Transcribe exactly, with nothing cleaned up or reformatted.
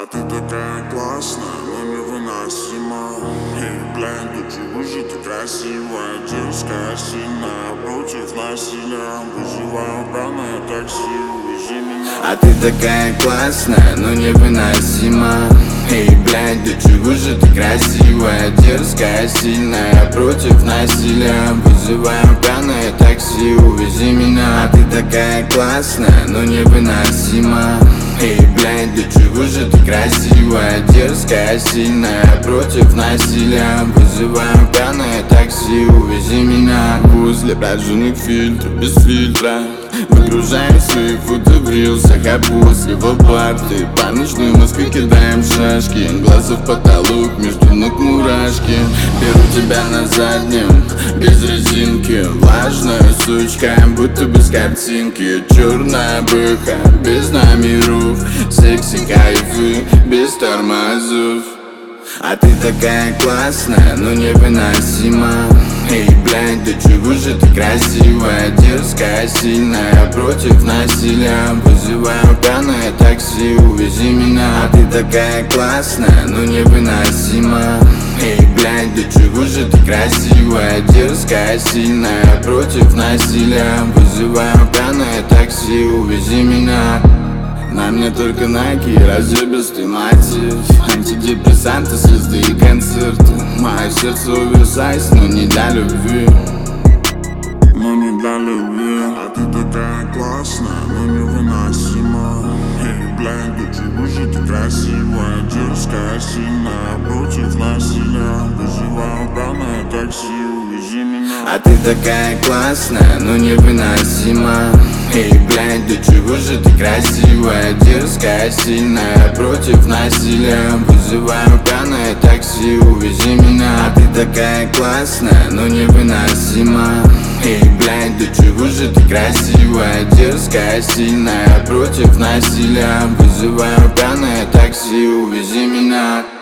А ты такая классная, но невыносима. Эй, блин, ты чего же ты красивая, дерзкая, сильная, против насилия. Вызываю пьяное такси, увези меня. А ты такая классная, но невыносима. Эй, блядь, да чего же ты красивая, дерзкая, сильная, против насилия. Вызываю пьяное такси, увези меня. А ты такая классная, но невыносима. Эй, блядь, да чего же ты красивая, дерзкая, сильная, против насилия. Вызываю пьяное такси, увези меня. Возле прожженных фильтров, без фильтра выгружаем свои фото в рилсах, а после в апарты по ночной Москве кидаем шашки. Глаза в потолок, между ног мурашки. Беру тебя на заднем, без резинки. Влажная сучка, будто без картинки. Черная быха, без номеров. Секси кайфы, без тормозов. А ты такая классная, но невыносима. Эй, блядь, да чего же ты красивая, дерзкая, сильная, против насилия. Вызываю пьяное такси, увези меня. А ты такая классная, но невыносима. Эй, блядь, да чего же ты красивая, дерзкая, сильная, против насилия. Вызываю пьяное такси, увези меня. На мне только Nike, разъебистый мотив. Антидепрессанты, слезы и концерты. Мое сердце оверсайз, но не для любви. Но не для любви. А ты такая классная, но невыносима. Эй, блядь, да чего же ты красивая, дерзкая, сильная, против насилия. Вызываю пьяное такси, увези меня. А ты такая классная, но невыносима. Эй, блядь, да чего же ты красивая, дерзкая, сильная, против насилия. Вызываю пьяное такси, увези меня. А ты такая классная, но невыносима. Эй, блядь, да чего же ты красивая, дерзкая, сильная, против насилия. Вызываю пьяное такси, увези меня.